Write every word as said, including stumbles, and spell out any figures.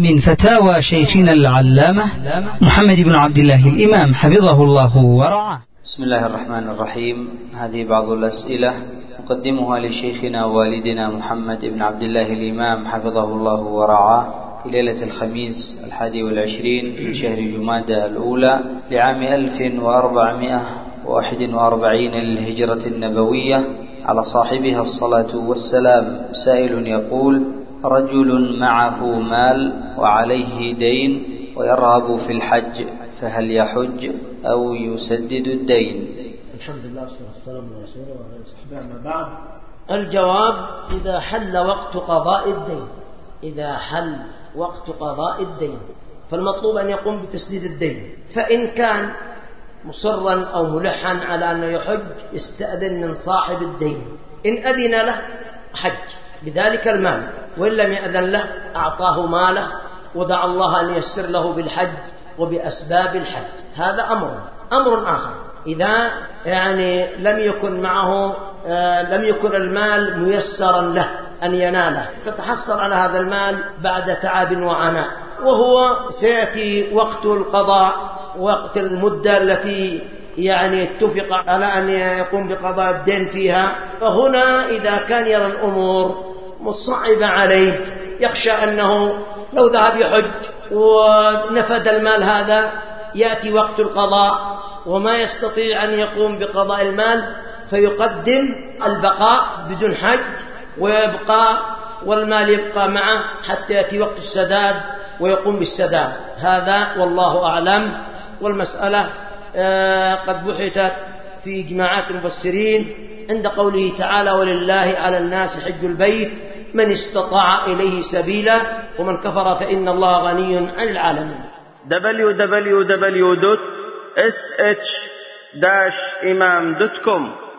من فتاوى شيخنا العلامة محمد بن عبد الله الإمام حفظه الله ورعاه. بسم الله الرحمن الرحيم. هذه بعض الأسئلة نقدمها لشيخنا ووالدنا محمد بن عبد الله الإمام حفظه الله ورعاه في ليلة الخميس الحادي والعشرين من شهر جمادى الأولى لعام ألف وأربعمائة وواحد وأربعين للهجرة النبوية على صاحبها الصلاة والسلام. سائل يقول: رجل معه مال وعليه دين ويرغب في الحج، فهل يحج أو يسدد الدين؟ الحمد لله والصلاة والسلام على رسول الله وعلى صحبه. أما بعد، الجواب: إذا حل وقت قضاء الدين إذا حل وقت قضاء الدين فالمطلوب أن يقوم بتسديد الدين. فإن كان مصرا أو ملحا على أنه يحج يستأذن من صاحب الدين، إن أذن له حج بذلك المال، وإن لم يأذن له أعطاه ماله ودعا الله أن ييسر له بالحج وبأسباب الحج. هذا أمر أمر آخر إذا يعني لم يكن معه آه لم يكن المال ميسرا له أن يناله، فتحصل على هذا المال بعد تعب وعناء، وهو سيأتي وقت القضاء، وقت المدة التي يعني اتفق على أن يقوم بقضاء الدين فيها. فهنا إذا كان يرى الأمور مصعبة عليه، يخشى أنه لو ذهب يحج ونفد المال هذا يأتي وقت القضاء وما يستطيع أن يقوم بقضاء المال، فيقدم البقاء بدون حج ويبقى والمال يبقى معه حتى يأتي وقت السداد ويقوم بالسداد. هذا والله أعلم. والمسألة قد بحثت في جماعات المفسرين عند قوله تعالى: ولله على الناس حج البيت من استطاع إليه سبيلا ومن كفر فإن الله غني عن العالمين. دبليو دبليو دبليو دوت اس اتش داش امام دوت كوم